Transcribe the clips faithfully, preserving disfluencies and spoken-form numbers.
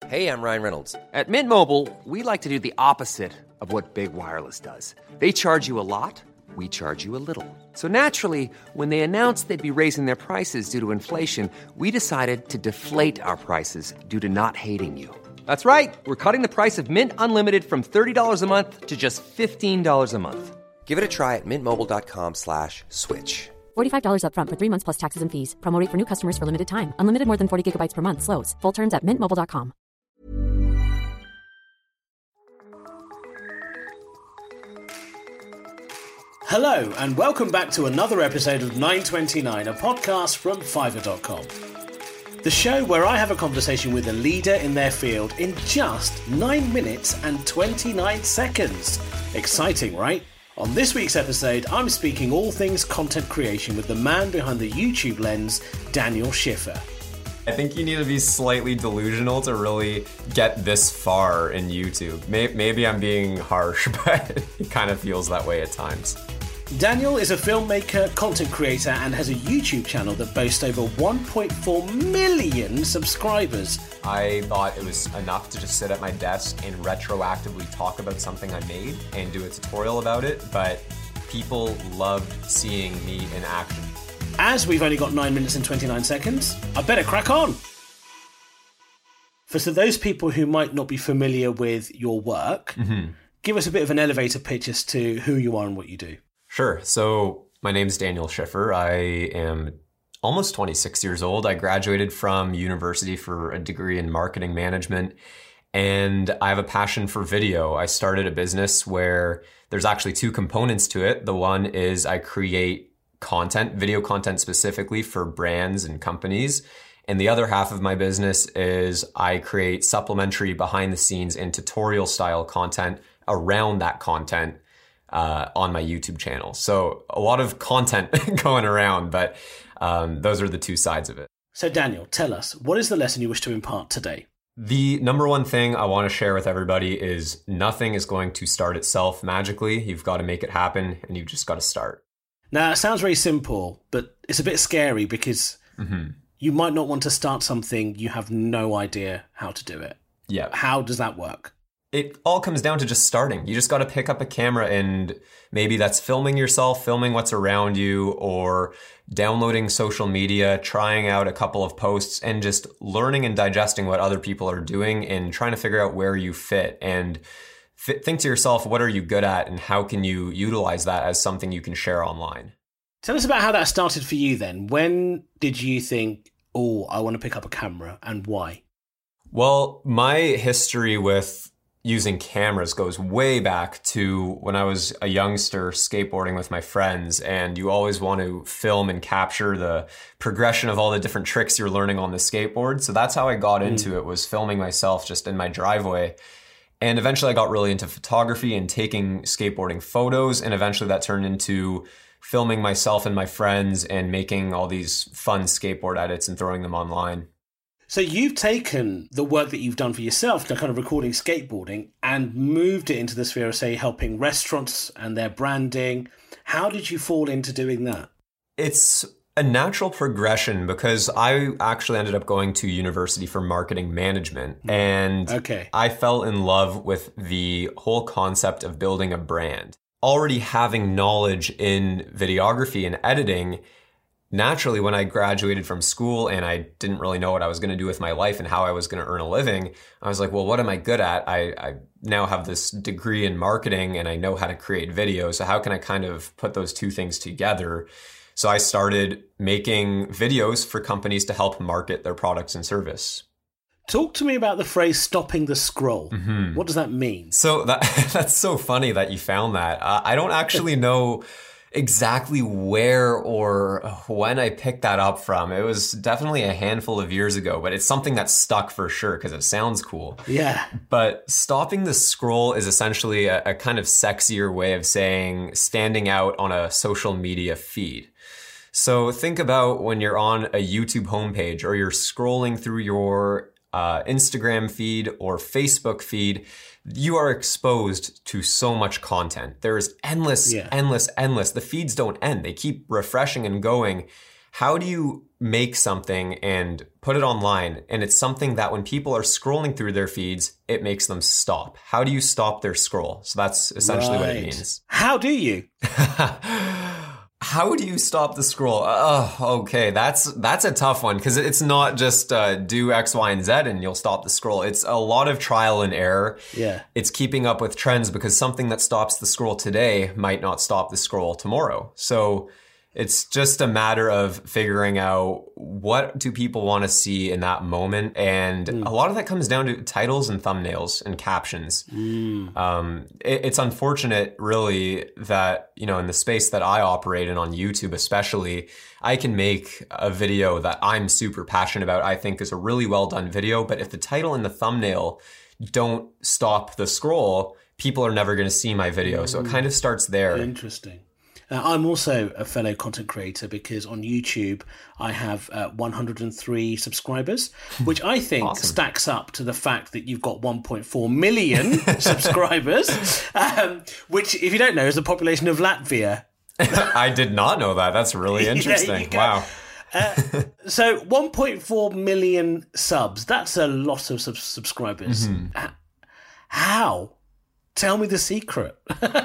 Hey, I'm Ryan Reynolds. At Mint Mobile, we like to do the opposite of what Big Wireless does. They charge you a lot, we charge you a little. So naturally, when they announced they'd be raising their prices due to inflation, we decided to deflate our prices due to not hating you. That's right. We're cutting the price of Mint Unlimited from thirty dollars a month to just fifteen dollars a month. Give it a try at mintmobile.com slash switch. forty-five dollars up front for three months plus taxes and fees. Promo rate for new customers for limited time. Unlimited more than forty gigabytes per month. Slows full terms at mint mobile dot com. Hello, and welcome back to another episode of nine twenty-nine, a podcast from Fiverr dot com. The show where I have a conversation with a leader in their field in just nine minutes and twenty-nine seconds. Exciting, right? On this week's episode, I'm speaking all things content creation with the man behind the YouTube lens, Daniel Schiffer. I think you need to be slightly delusional to really get this far in YouTube. Maybe I'm being harsh, but it kind of feels that way at times. Daniel is a filmmaker, content creator, and has a YouTube channel that boasts over one point four million subscribers. I thought it was enough to just sit at my desk and retroactively talk about something I made and do a tutorial about it, but people loved seeing me in action. As we've only got nine minutes and twenty-nine seconds, I better crack on. For so those people who might not be familiar with your work, mm-hmm. give us a bit of an elevator pitch as to who you are and what you do. Sure. So my name's Daniel Schiffer. I am almost twenty-six years old. I graduated from university for a degree in marketing management, and I have a passion for video. I started a business where there's actually two components to it. The one is I create content, video content specifically for brands and companies. And the other half of my business is I create supplementary behind the scenes and tutorial style content around that content uh, on my YouTube channel. So a lot of content going around, but um, those are the two sides of it. So Daniel, tell us, what is the lesson you wish to impart today? The number one thing I want to share with everybody is nothing is going to start itself magically. You've got to make it happen, and you've just got to start. Now, it sounds very simple, but it's a bit scary because mm-hmm. you might not want to start something you have no idea how to do it. Yeah. How does that work? It all comes down to just starting. You just got to pick up a camera, and maybe that's filming yourself, filming what's around you, or downloading social media, trying out a couple of posts, and just learning and digesting what other people are doing and trying to figure out where you fit. And f- think to yourself, what are you good at, and how can you utilize that as something you can share online? Tell us about how that started for you then. When did you think, oh, I want to pick up a camera, and why? Well, my history with using cameras goes way back to when I was a youngster skateboarding with my friends, and you always want to film and capture the progression of all the different tricks you're learning on the skateboard. So that's how I got mm. into it, was filming myself just in my driveway. And eventually I got really into photography and taking skateboarding photos, and eventually that turned into filming myself and my friends and making all these fun skateboard edits and throwing them online. So you've taken the work that you've done for yourself, to kind of recording skateboarding, and moved it into the sphere of, say, helping restaurants and their branding. How did you fall into doing that? It's a natural progression because I actually ended up going to university for marketing management. And okay. I fell in love with the whole concept of building a brand. Already having knowledge in videography and editing, naturally, when I graduated from school and I didn't really know what I was going to do with my life and how I was going to earn a living, I was like, well, what am I good at? I, I now have this degree in marketing and I know how to create videos. So how can I kind of put those two things together? So I started making videos for companies to help market their products and service. Talk to me about the phrase stopping the scroll. Mm-hmm. What does that mean? So that that's so funny that you found that. Uh, I don't actually know exactly where or when I picked that up from. It was definitely a handful of years ago, but it's something that stuck for sure because it sounds cool. Yeah. But stopping the scroll is essentially a, a kind of sexier way of saying standing out on a social media feed. So think about when you're on a YouTube homepage or you're scrolling through your uh, Instagram feed or Facebook feed, you are exposed to so much content. There is endless, yeah. endless, endless. The feeds don't end. They keep refreshing and going. How do you make something and put it online, and it's something that when people are scrolling through their feeds, it makes them stop? How do you stop their scroll? So that's essentially right. what it means. How do you? How do you stop the scroll? Oh, okay. That's that's a tough one, because it's not just uh, do X, Y, and Z and you'll stop the scroll. It's a lot of trial and error. Yeah. It's keeping up with trends, because something that stops the scroll today might not stop the scroll tomorrow. So it's just a matter of figuring out what do people want to see in that moment. And mm. a lot of that comes down to titles and thumbnails and captions. Mm. Um, it, it's unfortunate, really, that, you know, in the space that I operate in on YouTube especially, I can make a video that I'm super passionate about, I think is a really well done video. But if the title and the thumbnail don't stop the scroll, people are never going to see my video. Mm. So it kind of starts there. Interesting. Uh, I'm also a fellow content creator, because on YouTube I have uh, one hundred three subscribers, which I think awesome. stacks up to the fact that you've got one point four million subscribers, um, which, if you don't know, is the population of Latvia. I did not know that. That's really interesting. Wow. uh, so one point four million subs, that's a lot of sub- subscribers. Mm-hmm. How? Tell me the secret.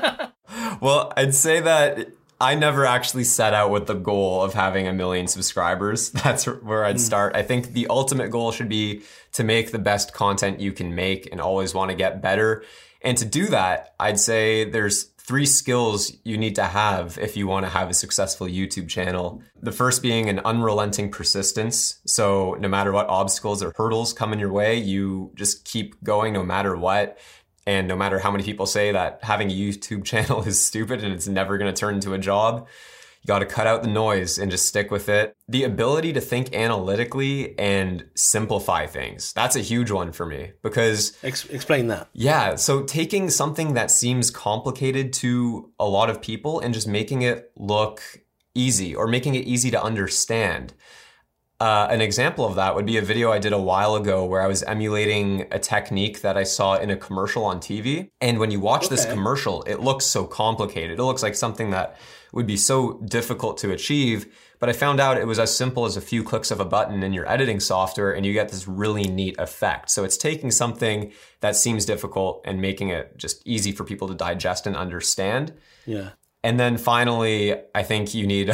Well, I'd say that I never actually set out with the goal of having a million subscribers. That's where I'd start. I think the ultimate goal should be to make the best content you can make and always want to get better. And to do that, I'd say there's three skills you need to have if you want to have a successful YouTube channel. The first being an unrelenting persistence. So no matter what obstacles or hurdles come in your way, you just keep going no matter what. And no matter how many people say that having a YouTube channel is stupid and it's never going to turn into a job, you got to cut out the noise and just stick with it. The ability to think analytically and simplify things. That's a huge one for me, because... Ex- explain that. Yeah. So taking something that seems complicated to a lot of people and just making it look easy, or making it easy to understand. Uh, an example of that would be a video I did a while ago where I was emulating a technique that I saw in a commercial on T V. And when you watch okay. this commercial, it looks so complicated. It looks like something that would be so difficult to achieve. But I found out it was as simple as a few clicks of a button in your editing software, and you get this really neat effect. So it's taking something that seems difficult and making it just easy for people to digest and understand. Yeah. And then finally, I think you need,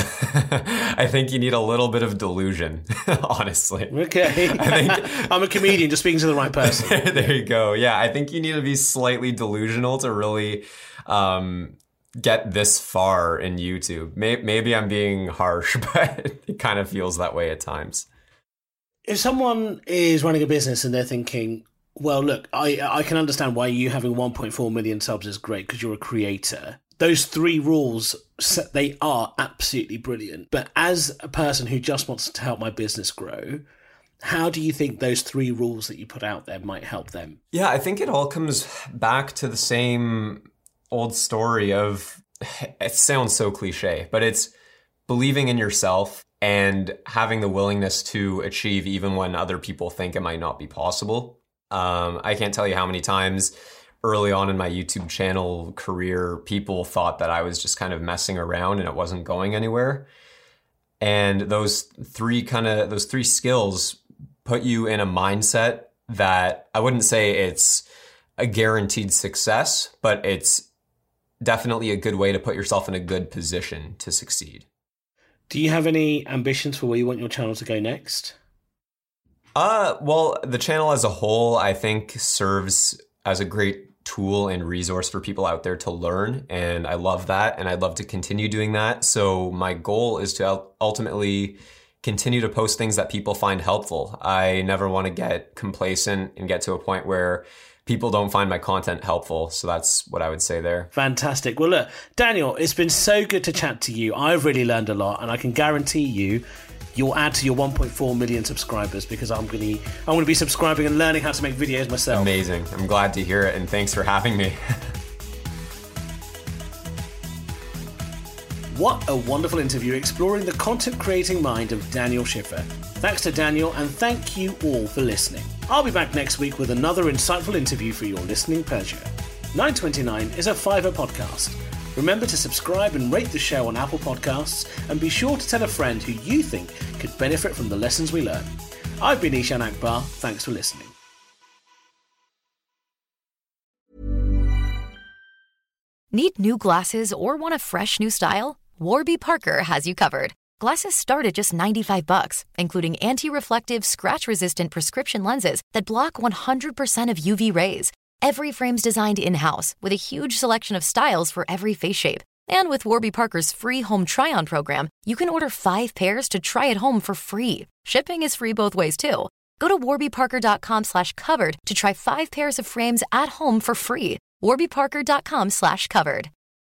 I think you need a little bit of delusion, honestly. Okay. I think, I'm a comedian, just speaking to the right person. There you go. Yeah, I think you need to be slightly delusional to really um, get this far in YouTube. Maybe, maybe I'm being harsh, but it kind of feels that way at times. If someone is running a business and they're thinking, well, look, I, I can understand why you having one point four million subs is great because you're a creator. Those three rules, they are absolutely brilliant. But as a person who just wants to help my business grow, how do you think those three rules that you put out there might help them? Yeah, I think it all comes back to the same old story of, it sounds so cliche, but it's believing in yourself and having the willingness to achieve even when other people think it might not be possible. Um, I can't tell you how many times early on in my YouTube channel career, people thought that I was just kind of messing around and it wasn't going anywhere. And those three kind of, those three skills put you in a mindset that I wouldn't say it's a guaranteed success, but it's definitely a good way to put yourself in a good position to succeed. Do you have any ambitions for where you want your channel to go next? Uh, well, the channel as a whole, I think, serves as a great tool and resource for people out there to learn. And I love that. And I'd love to continue doing that. So my goal is to ultimately continue to post things that people find helpful. I never want to get complacent and get to a point where people don't find my content helpful. So that's what I would say there. Fantastic. Well, look, Daniel, it's been so good to chat to you. I've really learned a lot, and I can guarantee you you'll add to your one point four million subscribers, because I'm going to I'm going to be subscribing and learning how to make videos myself. Amazing. I'm glad to hear it, and thanks for having me. What a wonderful interview exploring the content creating mind of Daniel Schiffer. Thanks to Daniel, and thank you all for listening. I'll be back next week with another insightful interview for your listening pleasure. nine twenty-nine is a Fiverr podcast. Remember to subscribe and rate the show on Apple Podcasts, and be sure to tell a friend who you think could benefit from the lessons we learn. I've been Ishan Akbar. Thanks for listening. Need new glasses or want a fresh new style? Warby Parker has you covered. Glasses start at just ninety-five bucks, including anti-reflective, scratch-resistant prescription lenses that block one hundred percent of U V rays. Every frame's designed in-house with a huge selection of styles for every face shape. And with Warby Parker's free home try-on program, you can order five pairs to try at home for free. Shipping is free both ways, too. Go to warbyparker.com slash covered to try five pairs of frames at home for free. warbyparker.com slash covered.